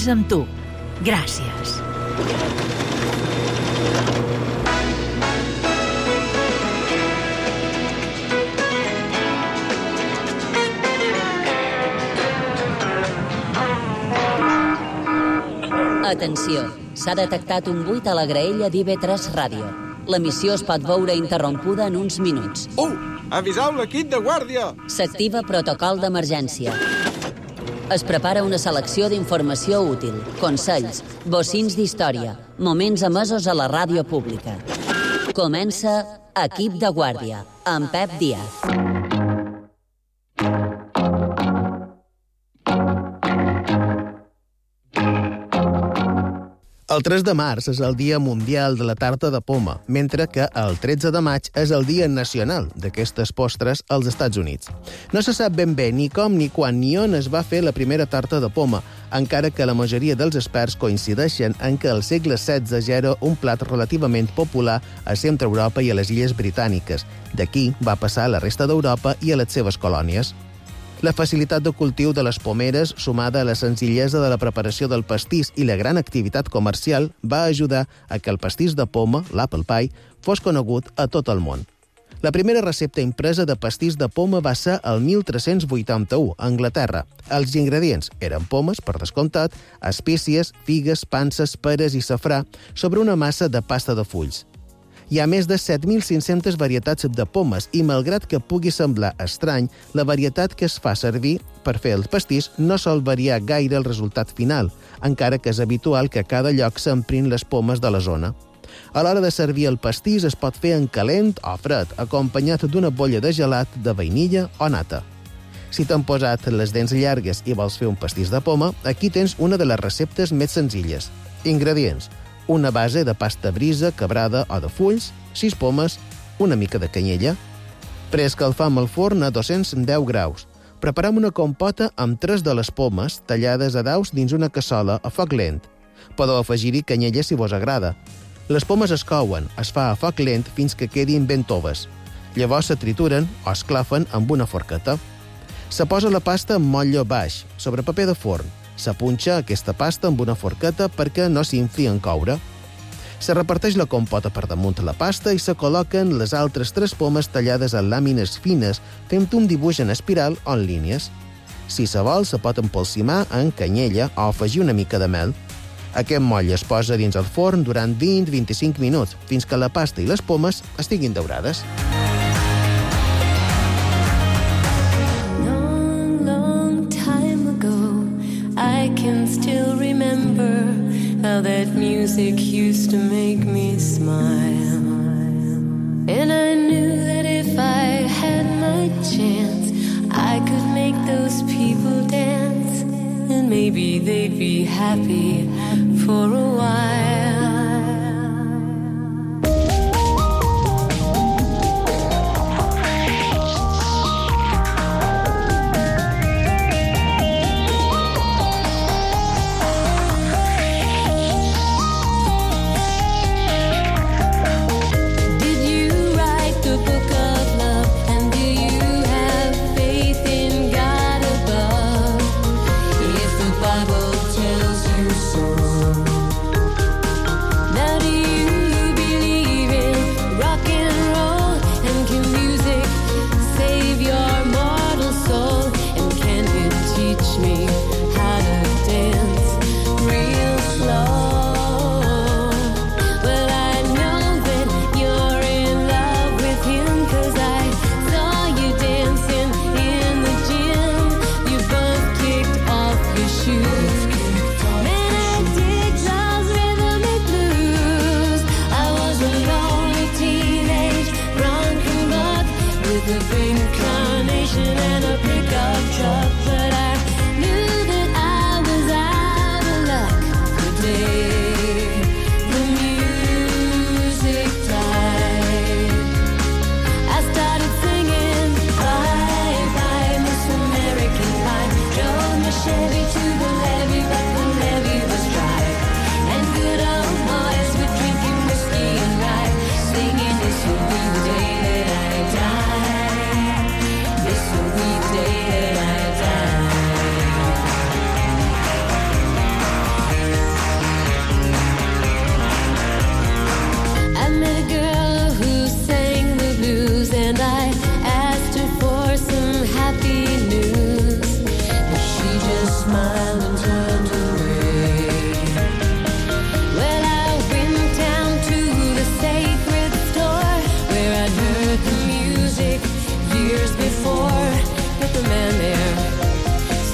moments amb tu. Gràcies. Atenció, s'ha detectat un buit a la graella d'IV3 Ràdio. L'emissió es pot veure interrompuda en uns minuts. Aviseu l'equip de guàrdia! S'activa protocol d'emergència. Es prepara una selecció d'informació útil, consells, bocins d'història, moments emesos a la ràdio pública. Comença Equip de Guàrdia, amb Pep Díaz. El 3 de març és el Dia Mundial de la Tarta de Poma, mentre que el 13 de maig és el Dia Nacional d'aquestes postres als Estats Units. No se sap ben bé ni com, ni quan, ni on es va fer la primera tarta de poma, encara que la majoria dels experts coincideixen en que al segle XVI ja era un plat relativament popular a Centre Europa i a les Illes Britàniques. D'aquí va passar a la resta d'Europa i a les seves colònies. La facilitat de cultiu de les pomeres, sumada a la senzillesa de la preparació del pastís i la gran activitat comercial, va ajudar a que el pastís de poma, l'apple pie, fos conegut a tot el món. La primera recepta impresa de pastís de poma va ser el 1381, a Anglaterra. Els ingredients eren pomes, per descomptat, espècies, figues, panses, peres i safrà, sobre una massa de pasta de fulls. Hi ha més de 7.500 varietats de pomes i, malgrat que pugui semblar estrany, la varietat que es fa servir per fer el pastís no sol variar gaire el resultat final, encara que és habitual que a cada lloc s'emprin les pomes de la zona. A l'hora de servir el pastís es pot fer en calent o fred, acompanyat d'una bolla de gelat de vainilla o nata. Si t'han posat les dents llargues i vols fer un pastís de poma, aquí tens una de les receptes més senzilles. Ingredients: una base de pasta brisa, quebrada o de fulls, 6 pomes, una mica de canyella. Preescalfam el forn a 210 graus. Preparem una compota amb 3 de les pomes tallades a daus dins una cassola a foc lent. Podeu afegir-hi canyella si vos agrada. Les pomes es couen, es fa a foc lent fins que quedin ben toves. Llavors se trituren o es clafen amb una forqueta. Se posa la pasta en motlle baix, sobre paper de forn. S'apunxa aquesta pasta amb una forqueta perquè no s'infli en coure. Se reparteix la compota per damunt la pasta i se col·loquen les altres 3 pomes tallades en làmines fines, fent un dibuix en espiral o en línies. Si se vol, se pot empolsimar en canyella o afegir una mica de mel. Aquest motlle es posa dins el forn durant 20-25 minuts, fins que la pasta i les pomes estiguin daurades. I can still remember how that music used to make me smile. And I knew that if I had my chance, I could make those people dance. And maybe they'd be happy for a while.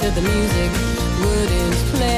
said the music wouldn't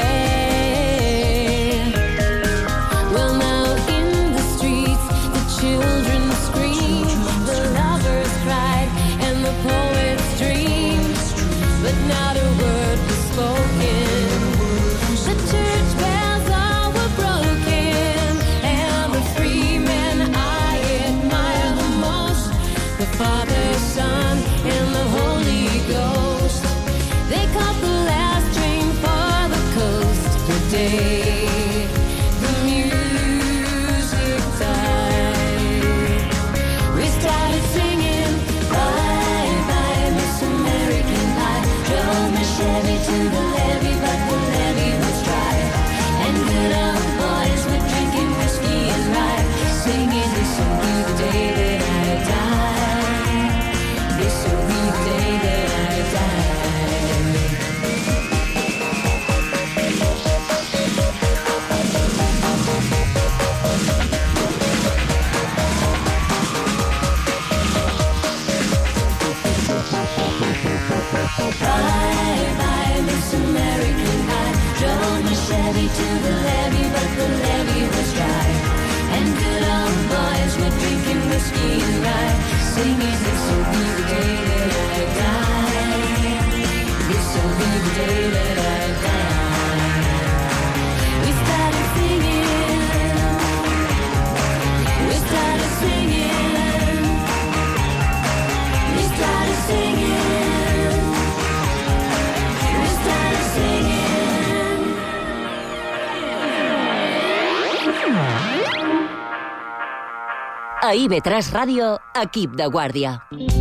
play. Well, now in the streets, the children screamed, the lovers cried, and the poets dreamed, but not a word was spoken. The church bells all were broken, and the free men I admire the most, the Father, Son, and the Holy Ghost. They caught the last train for the coast. The day the music died, we started singing bye bye Miss American Pie. Drove my Chevy to the levee, but the levee was dry, and good old boys were drinking whiskey and rye, singing this will be the day that I die. This will be the day that I die. Bye bye Miss American Pie. Drove my Chevy to the levee, but the levee was dry, and good old boys were drinking whiskey and rye, singing this will be the day that I die. This will be the day that I die. We started singing, we started singing, we started singing, we started singing. A IB3 Ràdio, equip de guàrdia.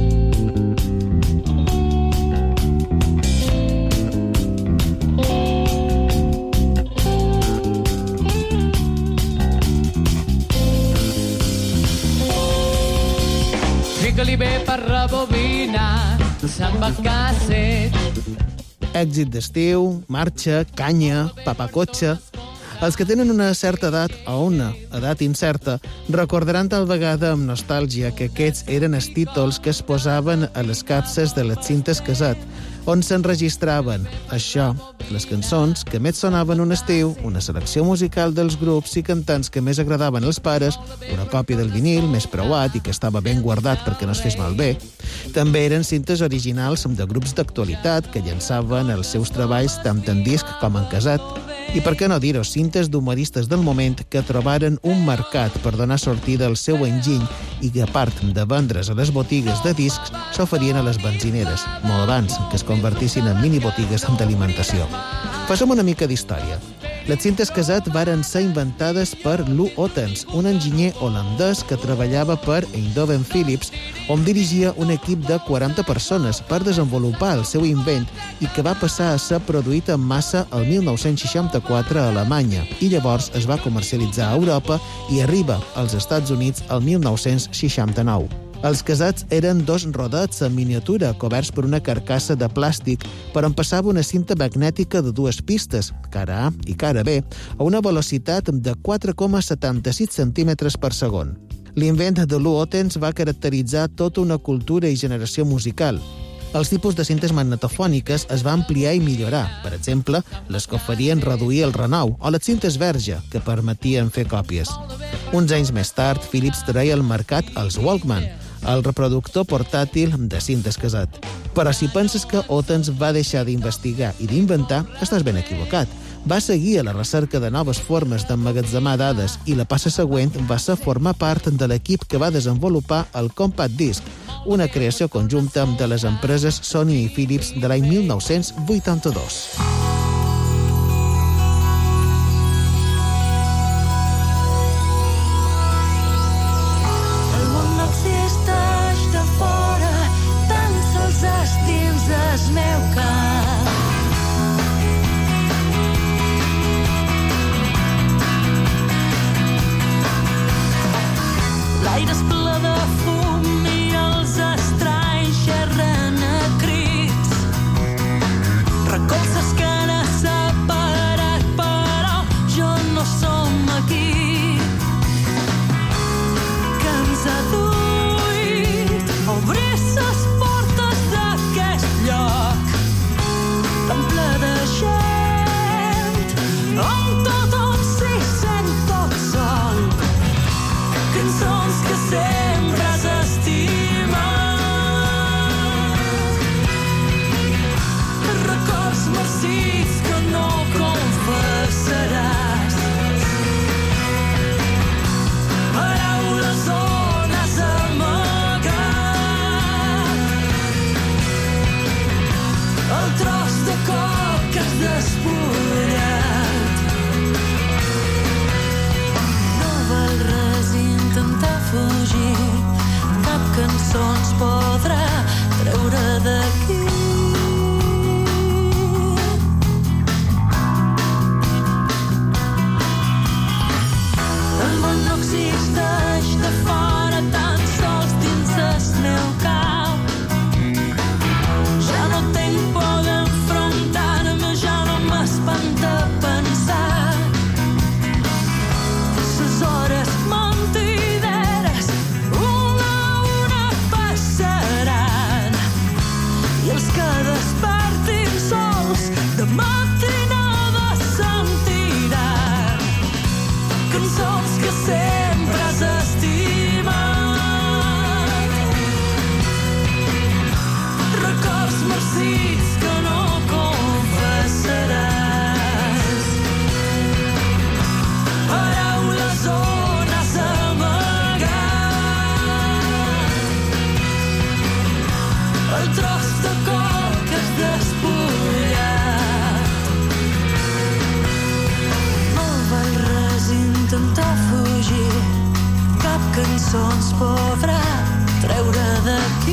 Fica-li bé per rebobinar, samba casset. Èxit d'estiu, marxa, canya, papacotxe... Els que tenen una certa edat o una edat incerta recordaran tal vegada amb nostàlgia que aquests eren els títols que es posaven a les capses de les cintes caset, on s'enregistraven això, les cançons que més sonaven un estiu, una selecció musical dels grups i cantants que més agradaven als pares, una còpia del vinil més preuat i que estava ben guardat perquè no es fes malbé. També eren cintes originals de grups d'actualitat que llançaven els seus treballs tant en disc com en caset. I per què no dir-ho, cintes d'humoristes del moment que trobaren un mercat per donar sortida al seu enginy i que, a part de vendre's a les botigues de discs, s'oferien a les benzineres, molt abans que es convertissin en minibotigues d'alimentació. Passem una mica d'història. Les cintes caset varen ser inventades per Lou Ottens, un enginyer holandès que treballava per Eindhoven Philips, on dirigia un equip de 40 persones per desenvolupar el seu invent i que va passar a ser produït en massa el 1964 a Alemanya i llavors es va comercialitzar a Europa i arriba als Estats Units el 1969. Els casets eren dos rodets en miniatura coberts per una carcassa de plàstic per on passava una cinta magnètica de 2 pistes, cara A i cara B, a una velocitat de 4,76 centímetres per segon. L'invent de Lou Ottens va caracteritzar tota una cultura i generació musical. Els tipus de cintes magnetofòniques es va ampliar i millorar. Per exemple, les que oferien reduir el renou o les cintes verge, que permetien fer còpies. Uns anys més tard, Philips treia al mercat els Walkman, el reproductor portàtil de cintes caset. Però si penses que Ottens va deixar d'investigar i d'inventar, estàs ben equivocat. Va seguir a la recerca de noves formes d'emmagatzemar dades i la passa següent va ser formar part de l'equip que va desenvolupar el Compact Disc, una creació conjunta de les empreses Sony i Philips de l'any 1982. L'aire és ple de fum i els estralls xerren a crits. Recolzes que que despertin sols de matinada sentiran cançons que sempre has estimat, records marcits que no confessaràs, paraules on has amagat el tros de cor que has despullat. No val res intentar fugir, cap cançó ens podrà treure d'aquí.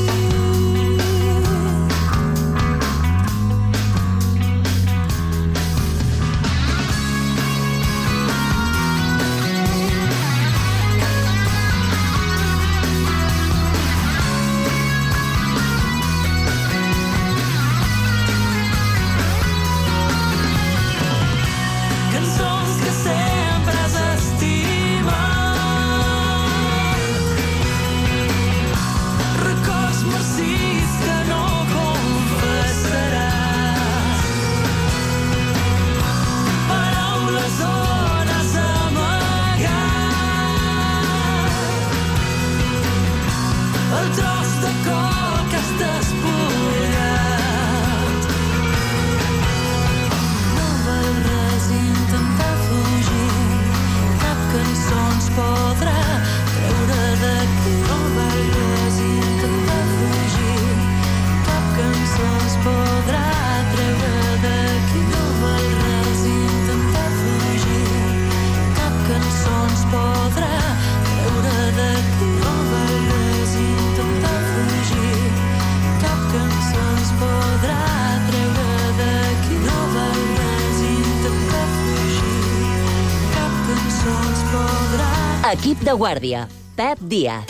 Cançons que sempre has estimat, records marcits que no confessaràs, paraules on has amagat el tros de cor que has despullat. No val res intentar fugir, cap cançó ens podrà treure d'aquí. No val res intentar fugir, cap cançó ens podrà treure d'aquí. No val res intentar fugir, cap cançó ens podrà treure d'aquí. No val res intentar fugir, cap cançó ens podrà treure d'aquí. No val res intentar fugir, cap cançó ens podrà. Equip de guàrdia. Pep Díaz.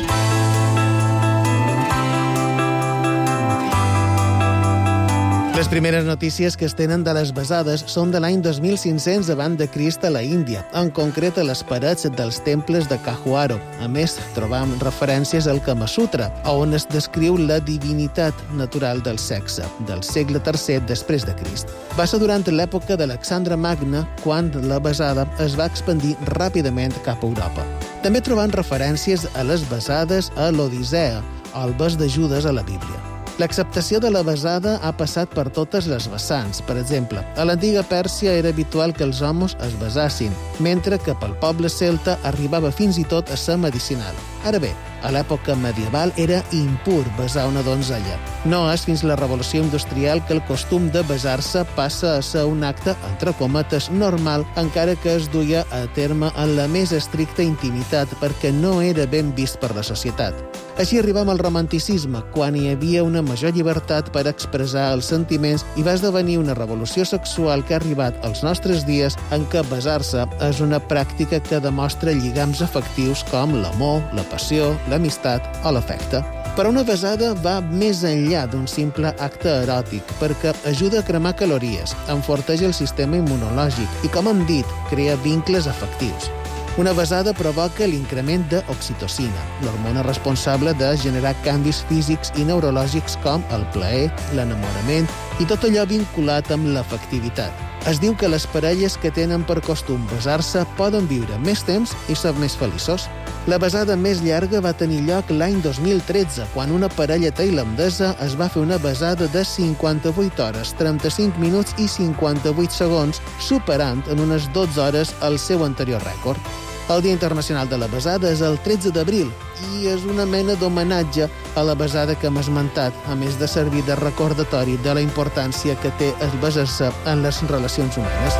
Les primeres notícies que es tenen de les besades són de l'any 2500 abans de Crist a la Índia, en concret a les parets dels temples de Kajuaro. A més, trobam referències al Kama Sutra, on es descriu la divinitat natural del sexe, del segle III després de Crist. Va ser durant l'època d'Alexandre Magne quan la besada es va expandir ràpidament cap a Europa. També trobam referències a les besades a l'Odissea, al bes de Judes a la Bíblia. L'acceptació de la besada ha passat per totes les vessants. Per exemple, a l'antiga Pèrsia era habitual que els homes es besassin, mentre que pel poble celta arribava fins i tot a ser medicinal. Ara bé, a l'època medieval era impur besar una donzella. No és fins la revolució industrial que el costum de besar-se passa a ser un acte, entre cometes, normal, encara que es duia a terme en la més estricta intimitat perquè no era ben vist per la societat. Així arribam al romanticisme, quan hi havia una major llibertat per expressar els sentiments i va esdevenir una revolució sexual que ha arribat als nostres dies en què besar-se és una pràctica que demostra lligams afectius com l'amor, la passió, l'amistat o l'afecte. Però una besada va més enllà d'un simple acte eròtic, perquè ajuda a cremar calories, enforteix el sistema immunològic i, com hem dit, crea vincles afectius. Una besada provoca l'increment d'oxitocina, l'hormona responsable de generar canvis físics i neurològics com el plaer, l'enamorament i tot allò vinculat amb l'afectivitat. Es diu que les parelles que tenen per costum besar-se poden viure més temps i ser més feliços. La besada més llarga va tenir lloc l'any 2013, quan una parella tailandesa es va fer una besada de 58 hores, 35 minuts i 58 segons, superant en unes 12 hores el seu anterior rècord. El Dia Internacional de la Besada és el 13 d'abril i és una mena d'homenatge a la besada que hem esmentat, a més de servir de recordatori de la importància que té el besar-se en les relacions humanes.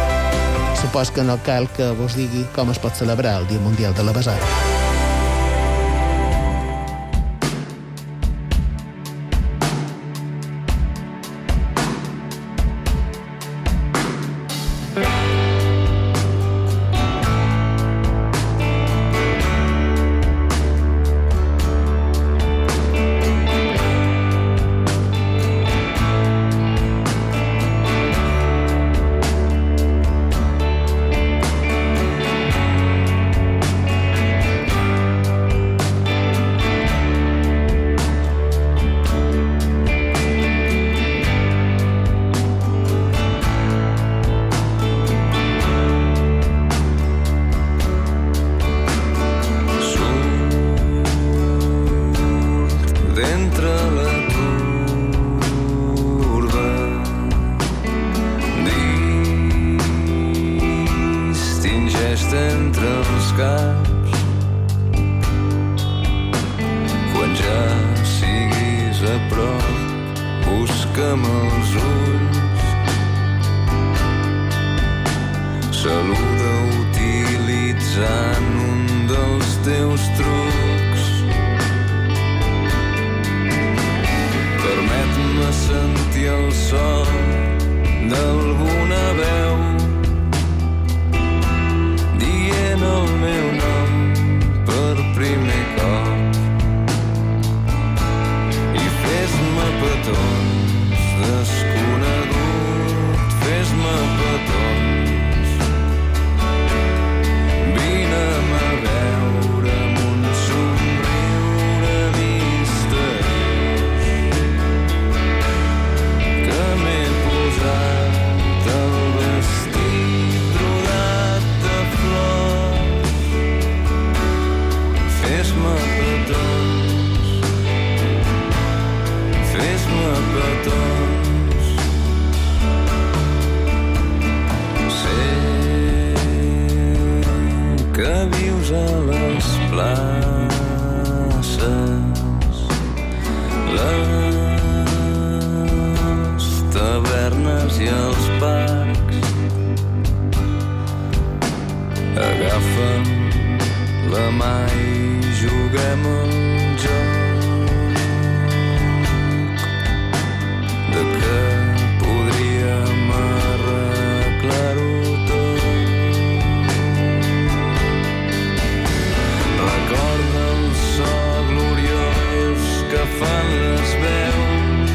Supos que no cal que vos digui com es pot celebrar el Dia Mundial de la Besada. a prop, busca'm els ulls. Saluda utilitzant un dels teus trucs. Permet-me sentir el so d'alguna veu dient el meu nom per primer cop. I fes-me petons, desconegut, fes-me petons. Vine'm a veure amb un somriure misteriós, que m'he posat el vestit rodat de flors. Fes-me petons, fes-me petons. Sé que vius a les places, les tavernes i els parcs. Agafa'm la mà i juguem al joc de que podríem arreglar-ho tot. Recorda el so gloriós que fan les veus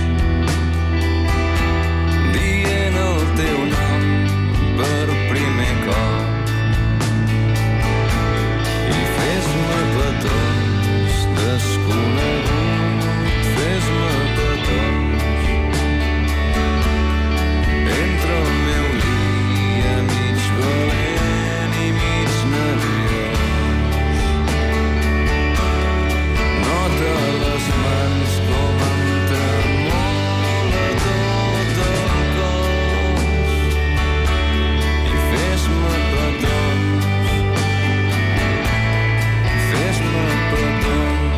dient el teu nom per primer cop. I fes-me petons, desconegut, fes-me petons. Entre el meu dia mig valent i mig nerviós, nota les mans com em tremola tot el cos. I fes-me petons, fes-me petons.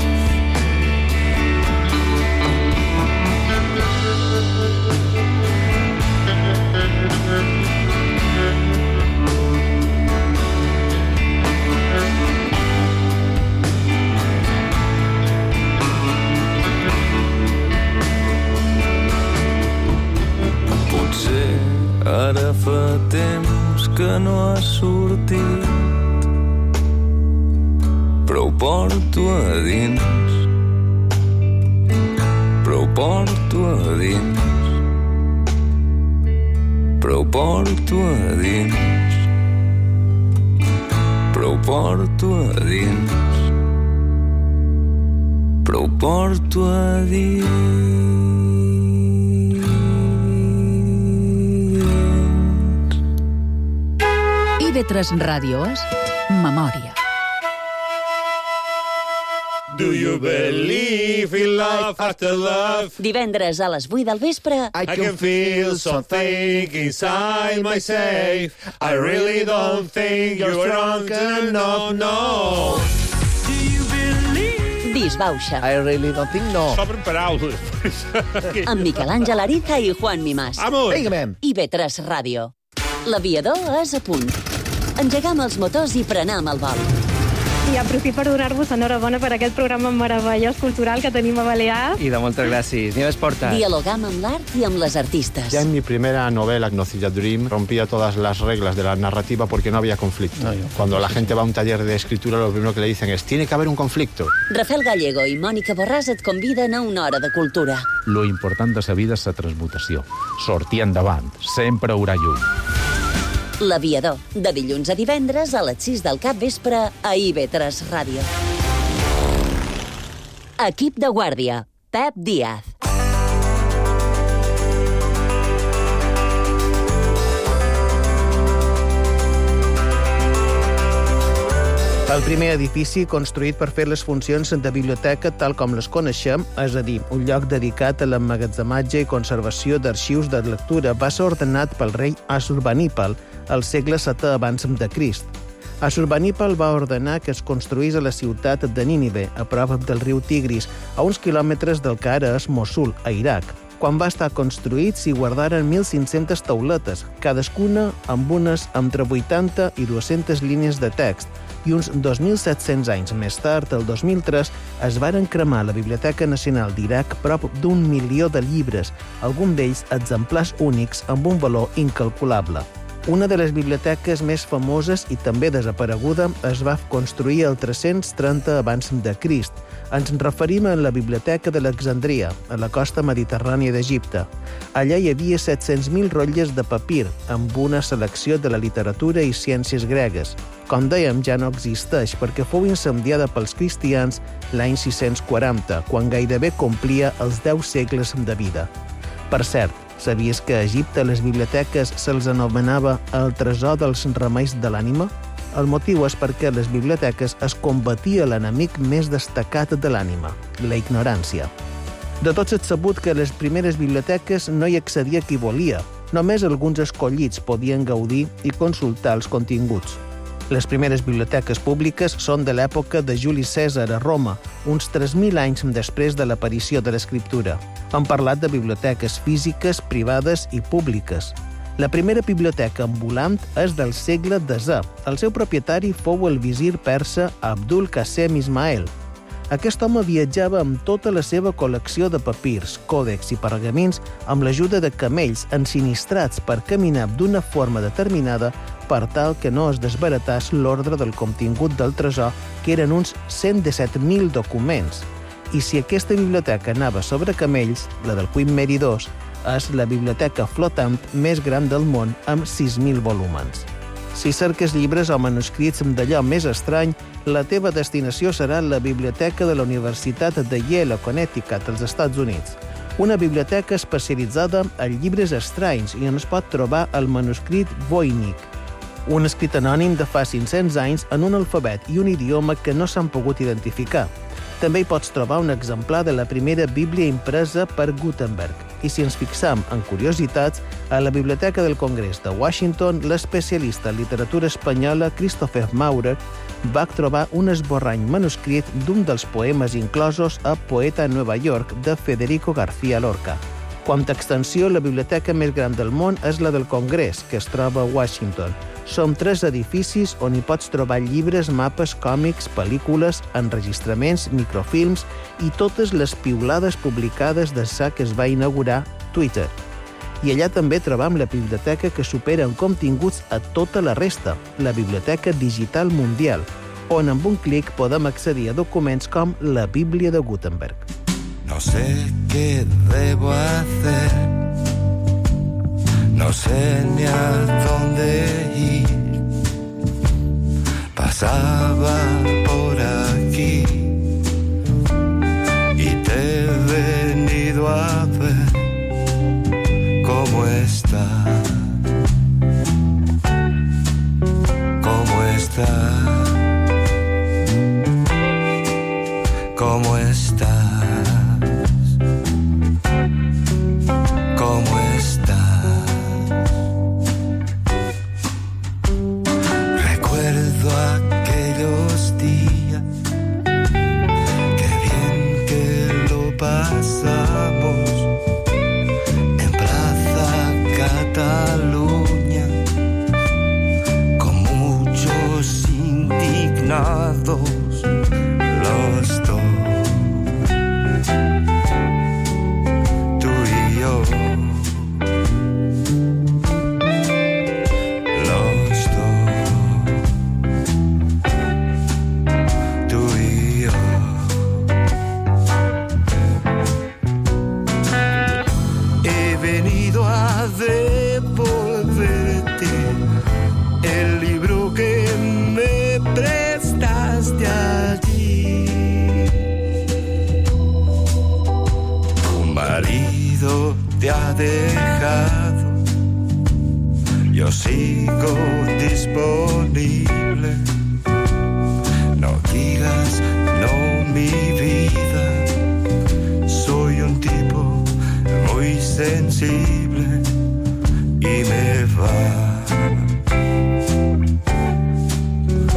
Potser ara fa temps que no ha sortit, però ho porto a dins, però ho porto a dins, però ho porto a dins, però ho porto a dins, però ho porto a dins. IB3 Ràdio és Memòria. Do you believe in love after love? Divendres a les 8 del vespre. I can feel something inside myself. I really don't think you're drunk enough, no. Disbauxa. I really don't think no. S'obren paraules. Amb Miquel Àngel Ariza i Juan Mimàs. Vamos. Vinga, IB3 Ràdio. L'aviador és a punt. Engegam els motors i prenem el vol. I aprofito per donar-vos enhorabona per aquest programa meravellós cultural que tenim a Balears. Y de moltes gràcies. Nieves Porta. Dialogam amb l'art i amb les artistes. Ya en mi primera novela, Gnocilla Dream, rompía todas las reglas de la narrativa porque no había conflicto. Cuando la gente va a un taller de escritura, lo primero que le dicen es tiene que haber un conflicto. Rafael Gallego i Mònica Borràs et conviden a una hora de cultura. Lo important de sa vida és la transmutació. Sortir endavant, sempre haurà llum. L'aviador, de dilluns a divendres a les 6 del capvespre a IB3 Ràdio. Equip de guàrdia, Pep Díaz. El primer edifici construït per fer les funcions de biblioteca tal com les coneixem, és a dir, un lloc dedicat a l'emmagatzematge i conservació d'arxius de lectura, va ser ordenat pel rei Assurbanipal al segle VII abans de Crist. Assurbanipal va ordenar que es construís a la ciutat de Nínive, a prop del riu Tigris, a uns quilòmetres del que ara és Mossul, a Iraq. Quan va estar construït, s'hi guardaren 1.500 tauletes, cadascuna amb unes entre 80 i 200 línies de text, i uns 2.700 anys més tard, el 2003, es varen cremar a la Biblioteca Nacional d'Iraq prop d'1 milió de llibres, alguns d'ells exemplars únics amb un valor incalculable. Una de les biblioteques més famoses i també desapareguda es va construir al 330 abans de Crist. Ens referim a la Biblioteca d'Alexandria, a la costa mediterrània d'Egipte. Allà hi havia 700.000 rotlles de papir, amb una selecció de la literatura i ciències gregues. Com dèiem, ja no existeix perquè fou incendiada pels cristians l'any 640, quan gairebé complia els 10 segles de vida. Per cert, sabies que a Egipte les biblioteques se'ls anomenava el tresor dels remeis de l'ànima? El motiu és perquè a les biblioteques es combatia l'enemic més destacat de l'ànima, la ignorància. De tots és sabut que a les primeres biblioteques no hi accedia qui volia. Només alguns escollits podien gaudir i consultar els continguts. Les primeres biblioteques públiques són de l'època de Juli Cèsar a Roma, uns 3.000 anys després de l'aparició de l'escriptura. Hem parlat de biblioteques físiques, privades i públiques. La primera biblioteca ambulant és del segle X. El seu propietari fou el visir persa Abdul Qasim Ismail. Aquest home viatjava amb tota la seva col·lecció de papirs, còdex i pergamins amb l'ajuda de camells ensinistrats per caminar d'una forma determinada per tal que no es desbaratàs l'ordre del contingut del tresor, que eren uns 117.000 documents. I si aquesta biblioteca anava sobre camells, la del Queen Mary II és la biblioteca flotant més gran del món amb 6.000 volúmens. Si cerques llibres o manuscrits d'allò més estrany, la teva destinació serà la Biblioteca de la Universitat de Yale, a Connecticut, als Estats Units. Una biblioteca especialitzada en llibres estranys i on es pot trobar el manuscrit Voynich, un escrit anònim de fa 500 anys en un alfabet i un idioma que no s'han pogut identificar. També hi pots trobar un exemplar de la primera Bíblia impresa per Gutenberg. I si ens fixam en curiositats, a la Biblioteca del Congrés de Washington, l'especialista en literatura espanyola Christopher Maurer va trobar un esborrany manuscrit d'un dels poemes inclosos a Poeta a Nova York de Federico García Lorca. Quant a extensió, la biblioteca més gran del món és la del Congrés, que es troba a Washington. Són 3 edificis on hi pots trobar llibres, mapes, còmics, pel·lícules, enregistraments, microfilms i totes les piulades publicades des que es va inaugurar Twitter. I allà també trobam la biblioteca que supera en continguts a tota la resta, la Biblioteca Digital Mundial, on amb un clic podem accedir a documents com la Bíblia de Gutenberg. No sé qué debo hacer, no sé ni a dónde ir. Pasaba por aquí y te he venido a ver. ¿Cómo estás? ¿Cómo estás? ¿Cómo estás? ¿Cómo estás? Recuerdo aquellos días, qué bien que lo pasamos en Plaza Cataluña, con muchos indignados los dos. Te ha dejado, yo sigo disponible. No digas no, mi vida, soy un tipo muy sensible y me va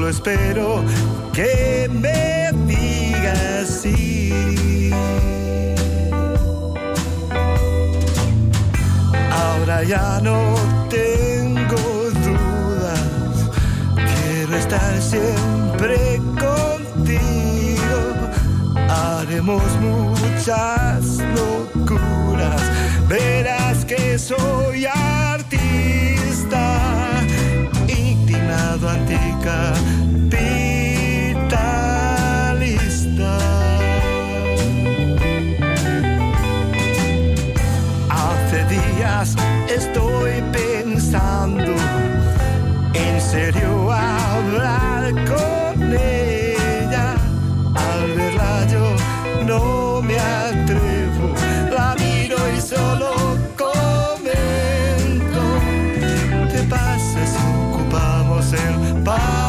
solo espero que me digas sí. Ahora ya no tengo dudas, quiero estar siempre contigo. Haremos muchas locuras, verás que soy artista, inclinado anticapitalista. Hace días estoy pensando en serio hablar con ella. Al verla yo no me atrevo, la miro y solo comento. ¿Qué pasa si ocupamos el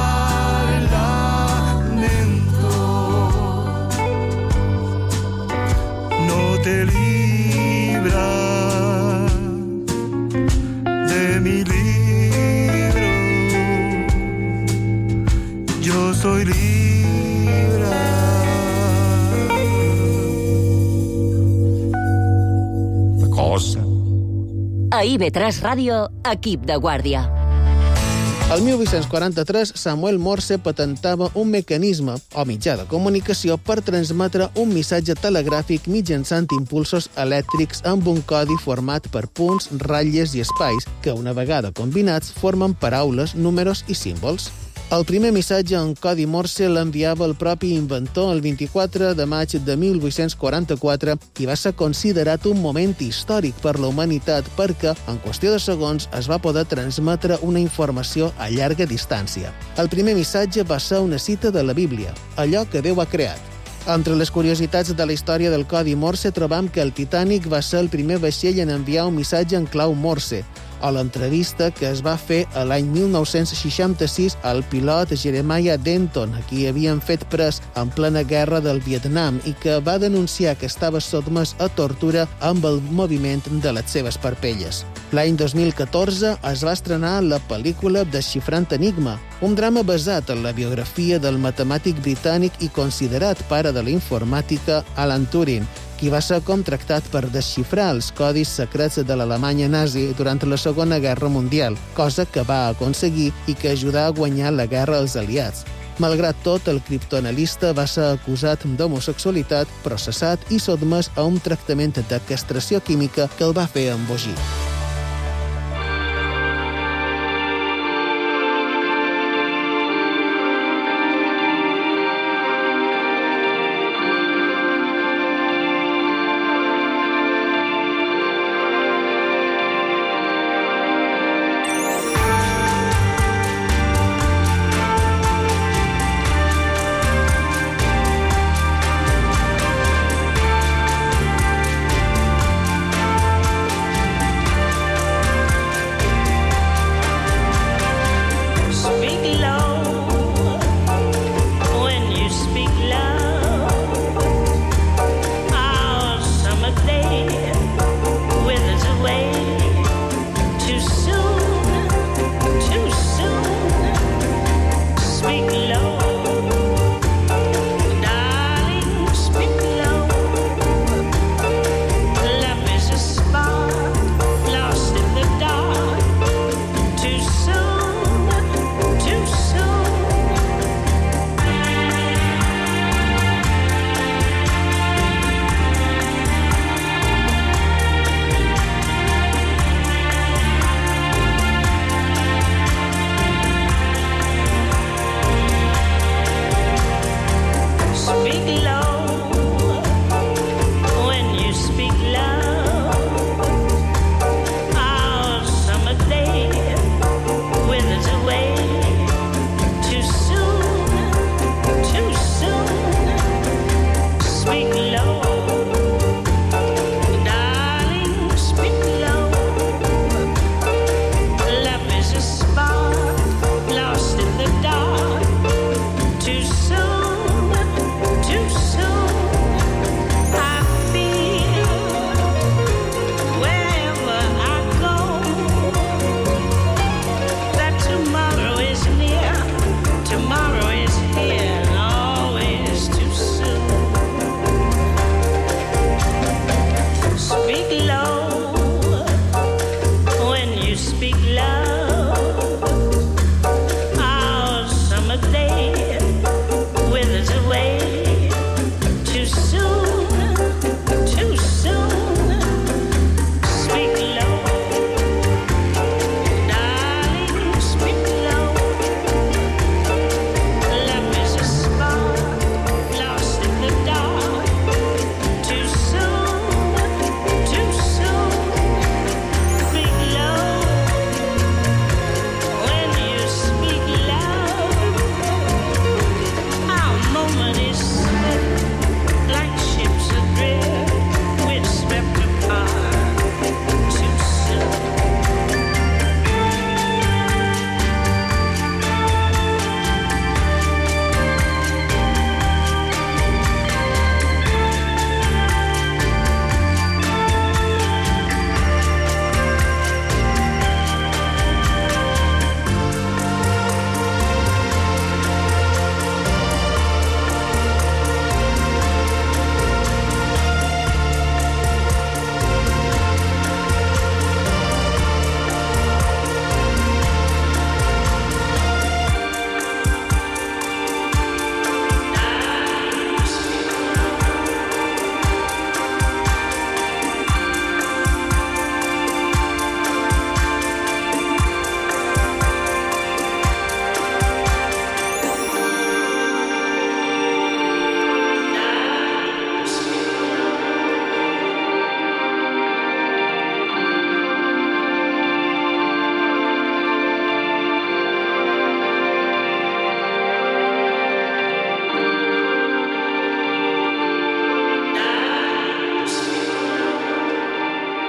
parlamento? No te libras de mi libro, yo soy libre. A IB3 Ràdio, equip de guàrdia. El 1843, Samuel Morse patentava un mecanisme o mitjà de comunicació per transmetre un missatge telegràfic mitjançant impulsos elèctrics amb un codi format per punts, ratlles i espais que, una vegada combinats, formen paraules, números i símbols. El primer missatge en codi Morse l'enviava el propi inventor el 24 de maig de 1844 i va ser considerat un moment històric per la humanitat perquè, en qüestió de segons, es va poder transmetre una informació a llarga distància. El primer missatge va ser una cita de la Bíblia, allò que Déu ha creat. Entre les curiositats de la història del codi Morse trobam que el Titanic va ser el primer vaixell en enviar un missatge en clau Morse, o l'entrevista que es va fer l'any 1966 al pilot Jeremiah Denton, a qui havien fet pres en plena guerra del Vietnam i que va denunciar que estava sotmès a tortura amb el moviment de les seves parpelles. L'any 2014 es va estrenar la pel·lícula Desxifrant Enigma, un drama basat en la biografia del matemàtic britànic i considerat pare de la informàtica Alan Turing, qui va ser contractat per desxifrar els codis secrets de l'Alemanya nazi durant la Segona Guerra Mundial, cosa que va aconseguir i que ajudà a guanyar la guerra als aliats. Malgrat tot, el criptoanalista va ser acusat d'homosexualitat, processat i sotmès a un tractament de castració química que el va fer embogir.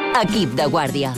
Equip de guàrdia.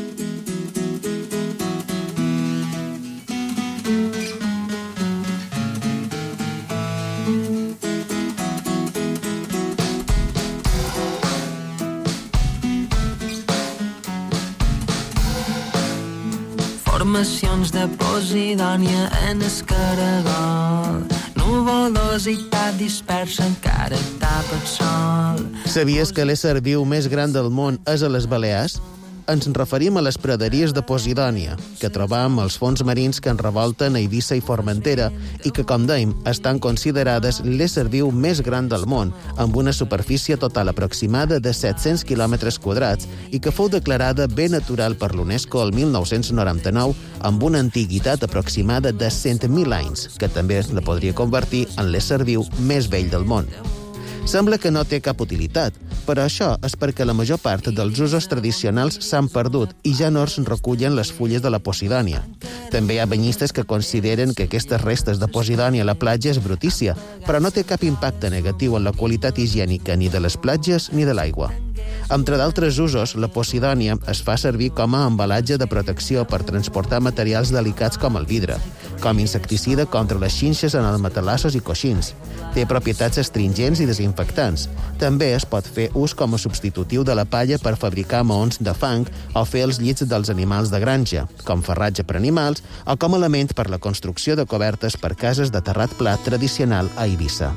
Formacions de Posidònia en escaragol, nuvolositat dispersa encara tapa el sol. Sabies que l'ésser viu més gran del món és a les Balears? Ens referim a les praderies de Posidònia, que trobam als fons marins que enrevolten Eivissa i Formentera i que, com dèiem, estan considerades l'ésser viu més gran del món, amb una superfície total aproximada de 700 quilòmetres quadrats i que fou declarada bé natural per l'UNESCO el 1999 amb una antiguitat aproximada de 100.000 anys, que també la podria convertir en l'ésser viu més vell del món. Sembla que no té cap utilitat, però això és perquè la major part dels usos tradicionals s'han perdut i ja no es recullen les fulles de la Posidònia. També hi ha banyistes que consideren que aquestes restes de Posidònia a la platja és brutícia, però no té cap impacte negatiu en la qualitat higiènica ni de les platges ni de l'aigua. Entre d'altres usos, la Posidònia es fa servir com a embalatge de protecció per transportar materials delicats com el vidre, com insecticida contra les xinxes en els matalassos i coixins. Té propietats astringents i desinfectants. També es pot fer ús com a substitutiu de la palla per fabricar maons de fang o fer els llits dels animals de granja, com farratge per animals o com a element per la construcció de cobertes per cases de terrat plat tradicional a Eivissa.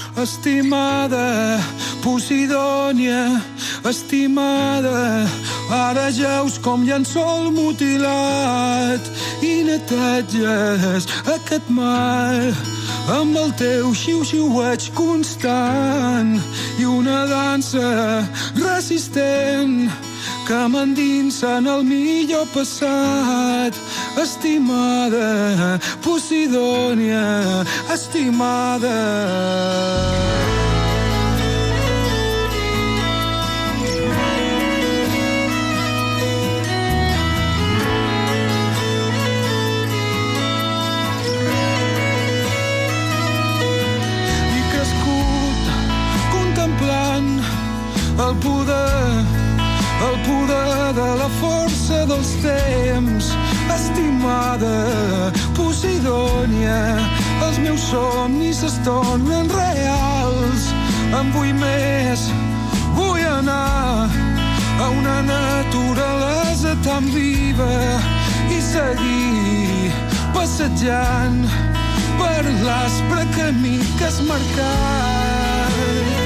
Estimada Posidònia, estimada, ara jaus com llençol mutilat i neteges aquest mar amb el teu xiu-xiueig constant i una dansa resistent que m'endinsa en el millor passat. Estimada Posidònia, estimada. I crescut contemplant el poder de la força dels temps. Estimada Posidònia, els meus somnis es tornen reals. En vull més, vull anar a una naturalesa tan viva i seguir passejant per l'aspre camí que has marcat.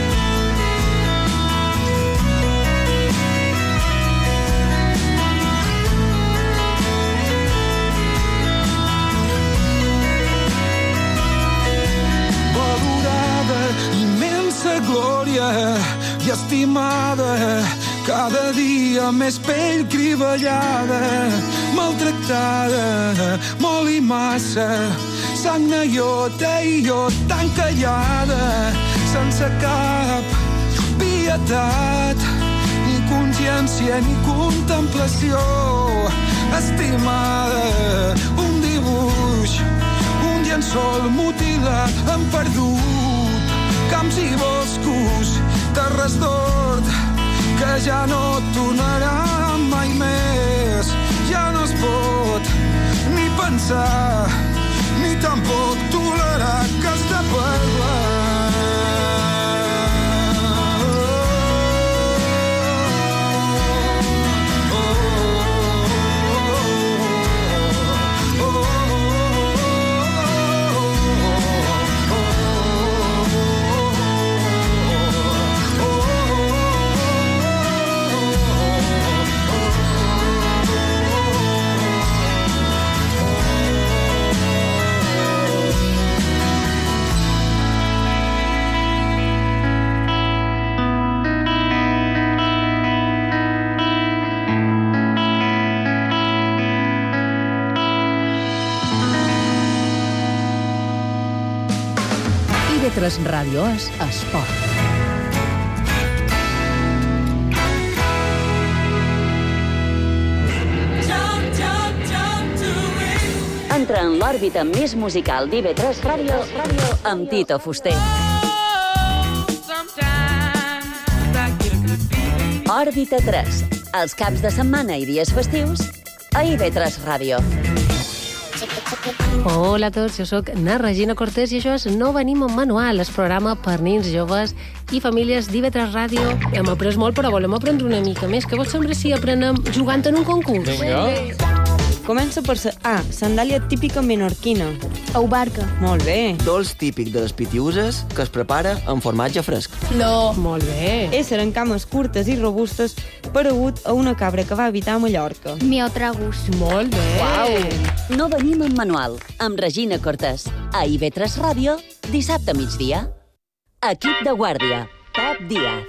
Immensa glòria i estimada, cada dia més pell crivellada, maltractada, molt i massa, sagna iota i iot tan callada, sense cap pietat, ni consciència ni contemplació. Estimada, un dibuix, un llençol mutilat, hem perdut camps i boscos, terres d'hort, que ja no tornaran mai més. Ja no es pot ni pensar, ni tampoc tolerar que has de parlar. TV3 Ràdio és esport. Entra en l'òrbita més musical d'IV3 Ràdio amb Tito Fuster. Òrbita 3, Els caps de setmana i dies festius a IB3 Ràdio. Hola a tots, jo sóc na Regina Cortés i això és No venim amb manual, el programa per nens, joves i famílies d'IB3 Ràdio. Hem après molt, però volem aprendre una mica més. Què vos sembla si aprenem jugant en un concurs? Vinga. Comença per A, sandàlia típica menorquina. Au barca. Molt bé. Dolç típic de les Pitiuses que es prepara amb formatge fresc. No. Molt bé. Ésser en cames curtes i robustes paregut a una cabra que va habitar a Mallorca. Miotragus. Molt bé. Uau. No venim amb manual, amb Regina Cortés. A IB3 Ràdio, dissabte a migdia. Equip de guàrdia, Pep Díaz.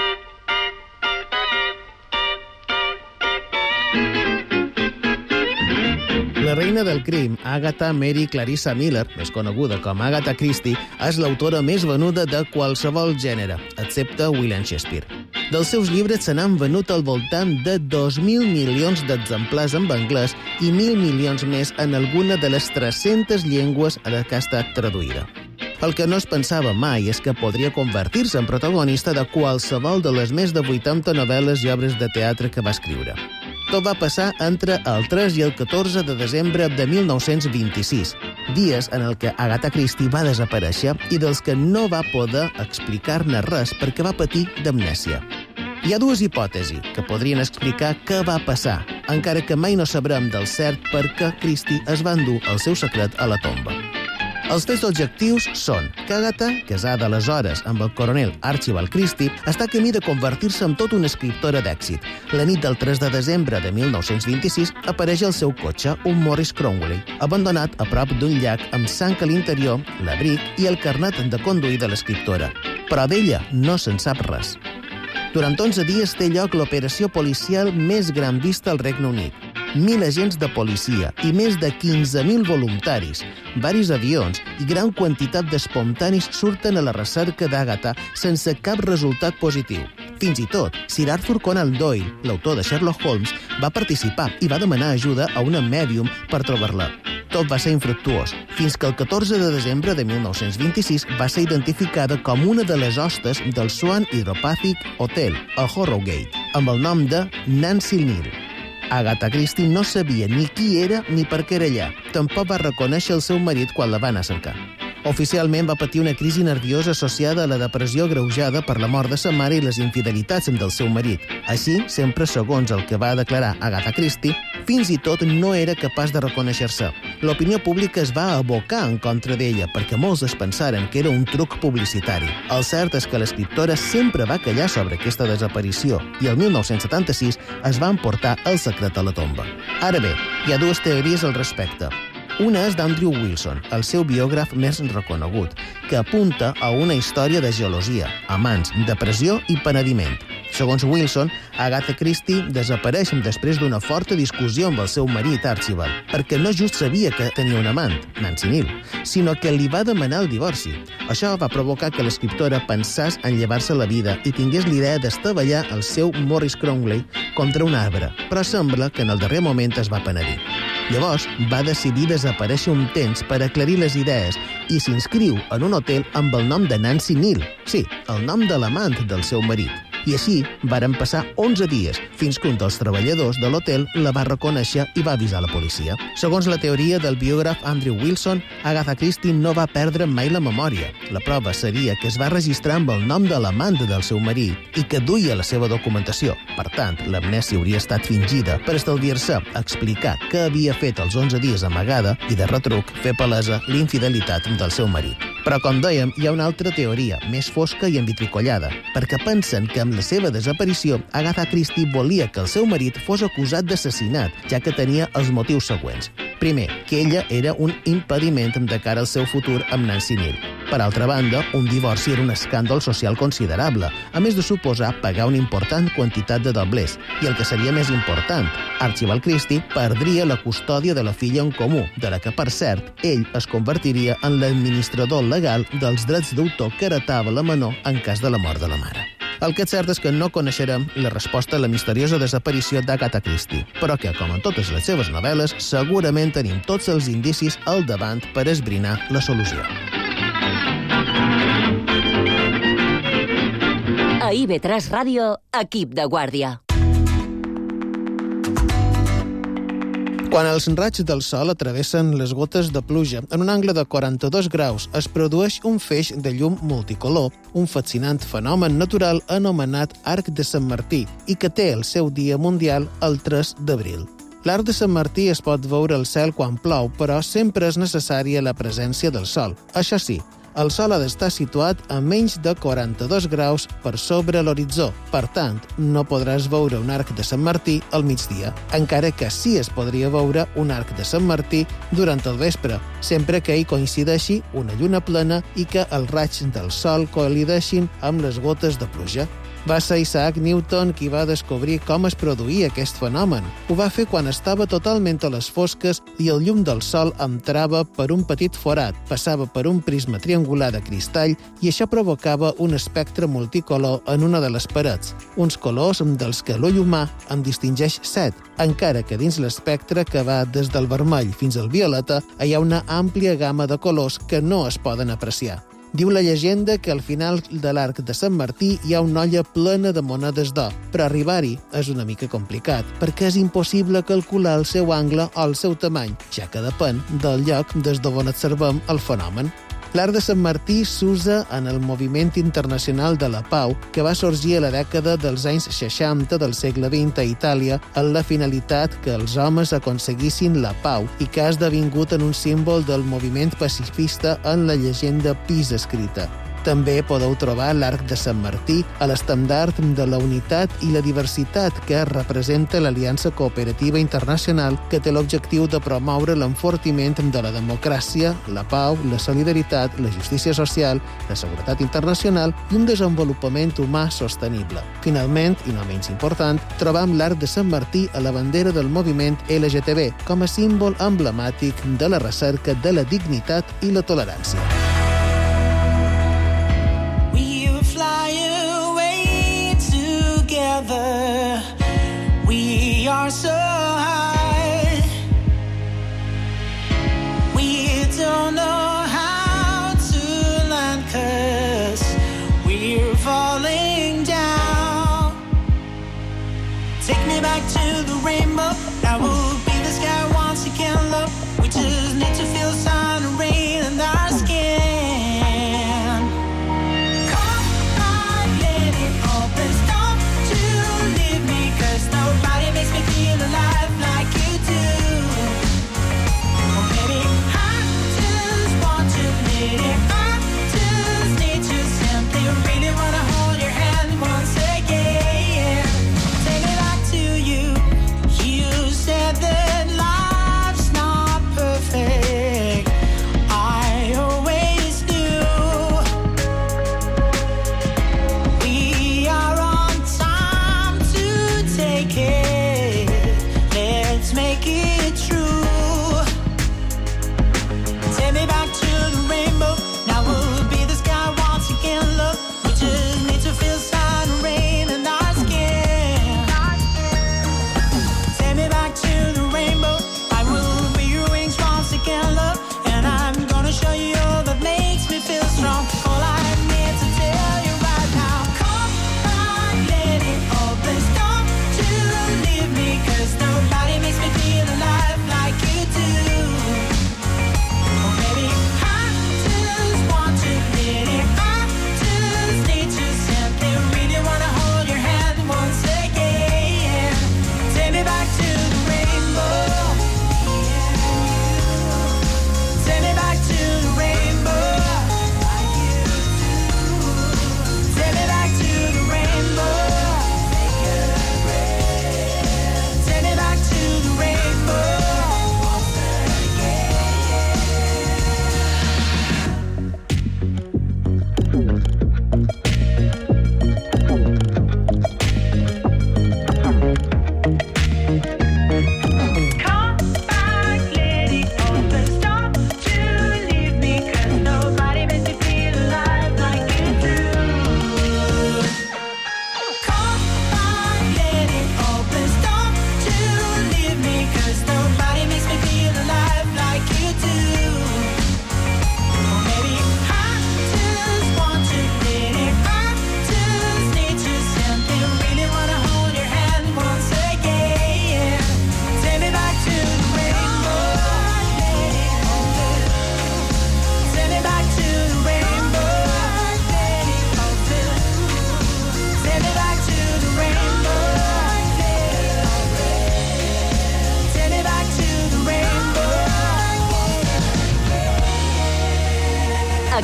La reina del crim, Agatha Mary Clarissa Miller, més coneguda com Agatha Christie, és l'autora més venuda de qualsevol gènere, excepte William Shakespeare. Dels seus llibres se n'han venut al voltant de 2.000 milions d'exemplars en anglès i 1.000 milions més en alguna de les 300 llengües a les que ha estat traduïda. El que no es pensava mai és que podria convertir-se en protagonista de qualsevol de les més de 80 novel·les i obres de teatre que va escriure. Tot va passar entre el 3 i el 14 de desembre de 1926, dies en el que Agatha Christie va desaparèixer i dels que no va poder explicar-ne res perquè va patir d'amnèsia. Hi ha dues hipòtesis que podrien explicar què va passar, encara que mai no sabrem del cert per què Christie es va endur el seu secret a la tomba. Els fets objectius són que Agatha, casada aleshores amb el coronel Archibald Christie, està camí de convertir-se en tot una escriptora d'èxit. La nit del 3 de desembre de 1926 apareix al seu cotxe un Morris Cromwell, abandonat a prop d'un llac amb sang a l'interior, l'abric i el carnet de conduir de l'escriptora. Però d'ella no se'n sap res. Durant 11 dies té lloc l'operació policial més gran vista al Regne Unit. 1.000 agents de policia i més de 15.000 voluntaris, varis avions i gran quantitat d'espontanis surten a la recerca d'Agatha sense cap resultat positiu. Fins i tot, Sir Arthur Conan Doyle, l'autor de Sherlock Holmes, va participar i va demanar ajuda a una mèdium per trobar-la. Tot va ser infructuós, fins que el 14 de desembre de 1926 va ser identificada com una de les hostes del Swan Hydropathic Hotel, a Harrogate, amb el nom de Nancy Neal. Agatha Christie no sabia ni qui era ni per què era allà. Tampoc va reconèixer el seu marit quan la va anar a cercar. Oficialment va patir una crisi nerviosa associada a la depressió agreujada per la mort de sa mare i les infidelitats del seu marit. Així, sempre segons el que va declarar Agatha Christie, fins i tot no era capaç de reconèixer-se. L'opinió pública es va abocar en contra d'ella perquè molts es pensaren que era un truc publicitari. El cert és que l'escriptora sempre va callar sobre aquesta desaparició i el 1976 es va emportar el secret a la tomba. Ara bé, hi ha dues teories al respecte. Una és d'Andrew Wilson, el seu biògraf més reconegut, que apunta a una història de gelosia, amants, depressió i penediment. Segons Wilson, Agatha Christie desapareix després d'una forta discussió amb el seu marit Archibald, perquè no just sabia que tenia un amant, Nancy Neal, sinó que li va demanar el divorci. Això va provocar que l'escriptora pensés en llevar-se la vida i tingués l'idea d'estavellar el seu Morris Cromwell contra un arbre, però sembla que en el darrer moment es va penedir. Llavors, va decidir desaparèixer un temps per aclarir les idees i s'inscriu en un hotel amb el nom de Nancy Neal. Sí, el nom de l'amant del seu marit. I així varen passar 11 dies, fins que un dels treballadors de l'hotel la va reconèixer i va avisar la policia. Segons la teoria del biògraf Andrew Wilson, Agatha Christie no va perdre mai la memòria. La prova seria que es va registrar amb el nom de l'amant del seu marit i que duia la seva documentació. Per tant, l'amnèsia hauria estat fingida per estalviar-se explicar què havia fet els 11 dies amagada i de retruc fer palesa l'infidelitat del seu marit. Però, com dèiem, hi ha una altra teoria, més fosca i envitricollada, perquè pensen que amb la seva desaparició, Agatha Christie volia que el seu marit fos acusat d'assassinat, ja que tenia els motius següents. Primer, que ella era un impediment de cara al seu futur amb Nancy Neal. Per altra banda, un divorci era un escàndol social considerable, a més de suposar pagar una important quantitat de doblers. I el que seria més important, Archibald Christie perdria la custòdia de la filla en comú, de la que, per cert, ell es convertiria en l'administrador legal dels drets d'autor que heretava la menor en cas de la mort de la mare. El que és cert és que no coneixerem la resposta a la misteriosa desaparició d'Agatha Christie, però que, com en totes les seves novel·les, segurament tenim tots els indicis al davant per esbrinar la solució. A IB3 Ràdio, equip de guàrdia. Quan els raigs del sol travessen les gotes de pluja en un angle de 42 graus, es produeix un feix de llum multicolor, un fascinant fenomen natural anomenat Arc de Sant Martí i que té el seu dia mundial el 3 d'abril. L'Arc de Sant Martí es pot veure al cel quan plou, però sempre és necessària la presència del sol. Això sí, el sol ha d'estar situat a menys de 42 graus per sobre l'horitzó. Per tant, no podràs veure un arc de Sant Martí al migdia, encara que sí es podria veure un arc de Sant Martí durant el vespre, sempre que hi coincideixi una lluna plena i que els raigs del sol col·lideixin amb les gotes de pluja. Va ser Isaac Newton qui va descobrir com es produïa aquest fenomen. Ho va fer quan estava totalment a les fosques i el llum del sol entrava per un petit forat, passava per un prisma triangular de cristall i això provocava un espectre multicolor en una de les parets, uns colors dels que l'ull humà en distingeix 7, encara que dins l'espectre que va des del vermell fins al violeta hi ha una àmplia gamma de colors que no es poden apreciar. Diu la llegenda que al final de l'Arc de Sant Martí hi ha una olla plena de monedes d'or, però arribar-hi és una mica complicat, perquè és impossible calcular el seu angle o el seu tamany, ja que depèn del lloc des d'on observem el fenomen. L'Arc de Sant Martí s'usa en el Moviment Internacional de la Pau, que va sorgir a la dècada dels anys 60 del segle XX a Itàlia amb la finalitat que els homes aconseguissin la pau i que ha esdevingut en un símbol del moviment pacifista en la llegenda Pis escrita. També podeu trobar l'Arc de Sant Martí a l'estendard de la unitat i la diversitat que representa l'Aliança Cooperativa Internacional, que té l'objectiu de promoure l'enfortiment de la democràcia, la pau, la solidaritat, la justícia social, la seguretat internacional i un desenvolupament humà sostenible. Finalment, i no menys important, trobam l'Arc de Sant Martí a la bandera del moviment LGTB com a símbol emblemàtic de la recerca de la dignitat i la tolerància. We are so high. We don't know how to land 'cause we're falling down. Take me back to the rainbow. That will be the sky once again, love. We just need to feel sun and rain in our skin. Nobody makes me feel alive like you do. Oh, baby, I just want to live. I just need you simply. Really wanna hold your hand once again. Take me back to you. You said that life's not perfect.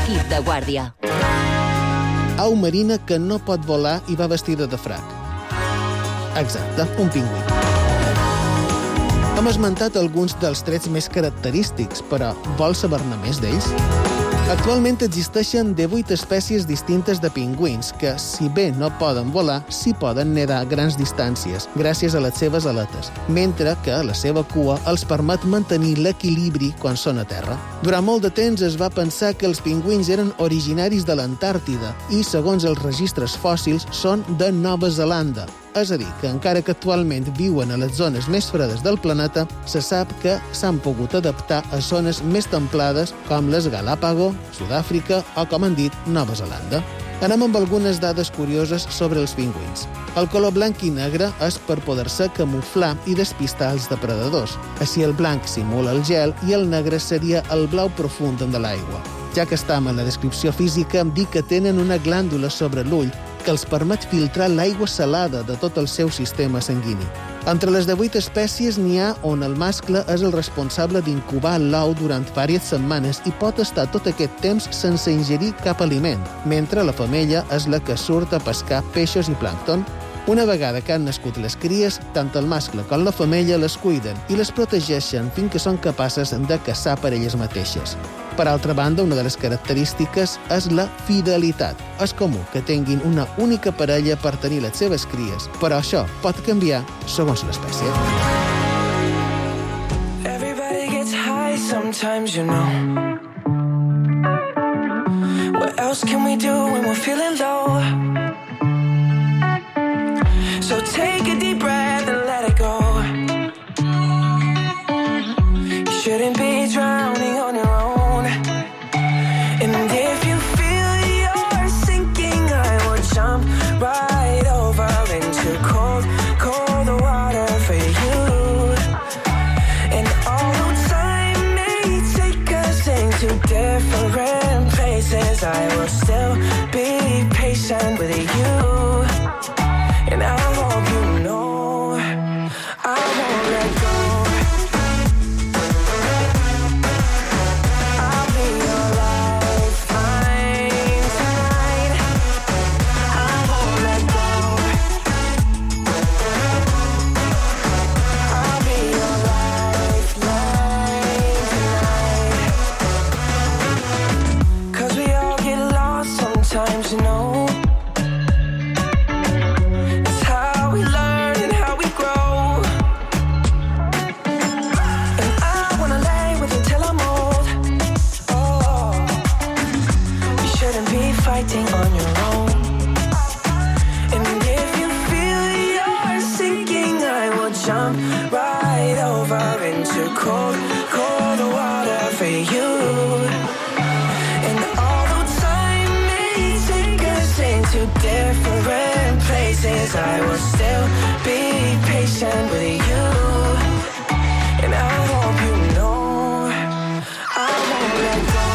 l'equip de guàrdia. Au marina que no pot volar i va vestida de frac. Exacte, un pingüí. Hem esmentat alguns dels trets més característics, però vols saber-ne més d'ells? Actualment existeixen 18 espècies distintes de pingüins que, si bé no poden volar, sí poden nedar a grans distàncies gràcies a les seves aletes, mentre que la seva cua els permet mantenir l'equilibri quan són a terra. Durant molt de temps es va pensar que els pingüins eren originaris de l'Antàrtida i, segons els registres fòssils, són de Nova Zelanda. És a dir, que encara que actualment viuen a les zones més fredes del planeta, se sap que s'han pogut adaptar a zones més templades com les Galápagos, Sud-àfrica o, com han dit, Nova Zelanda. Anem amb algunes dades curioses sobre els pingüins. El color blanc i negre és per poder-se camuflar i despistar els depredadors. Així el blanc simula el gel i el negre seria el blau profund de l'aigua. Ja que estem en la descripció física, em dic que tenen una glàndula sobre l'ull que els permet filtrar l'aigua salada de tot el seu sistema sanguini. Entre les 18 espècies n'hi ha on el mascle és el responsable d'incubar l'ou durant diverses setmanes i pot estar tot aquest temps sense ingerir cap aliment, mentre la femella és la que surt a pescar peixos i plàncton. Una vegada que han nascut les cries, tant el mascle com la femella les cuiden i les protegeixen fins que són capaces de caçar per elles mateixes. Per altra banda, una de les característiques és la fidelitat. És comú que tinguin una única parella per tenir les seves cries, però això pot canviar segons l'espècie. Everybody gets high sometimes, you know. What else can we do when we're feeling low? So take a deep breath and let it go. You shouldn't be drowning on your own. And if you feel you're sinking, I will jump right over into cold, cold water for you. And although time may take us into different places, I will still be patient with you. And I hope you know I won't let go. I'll be your lifeline tonight. I won't let go. I'll be your lifeline tonight. 'Cause we all get lost sometimes, you know. Fighting on your own. And if you feel you're sinking, I will jump right over into cold, cold water for you. And although time may take us into different places, I will still be patient with you. And I hope you know I won't let go.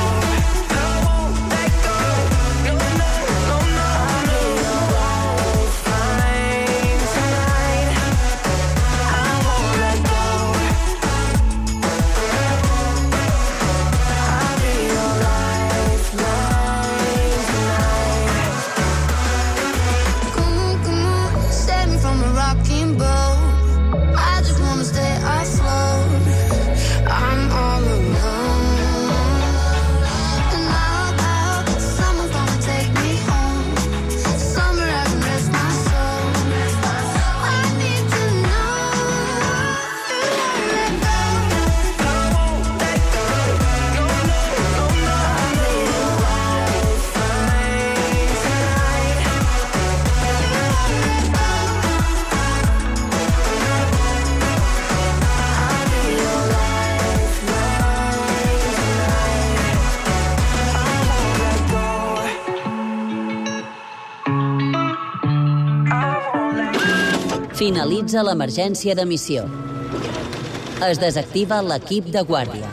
Finalitza l'emergència d'emissió. Es desactiva l'equip de guàrdia.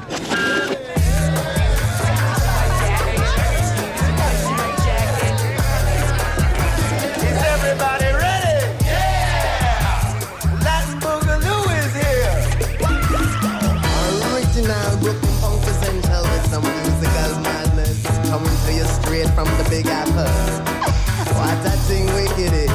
Original broken funk essential with some musical madness coming to got fuss. What I think wicked is.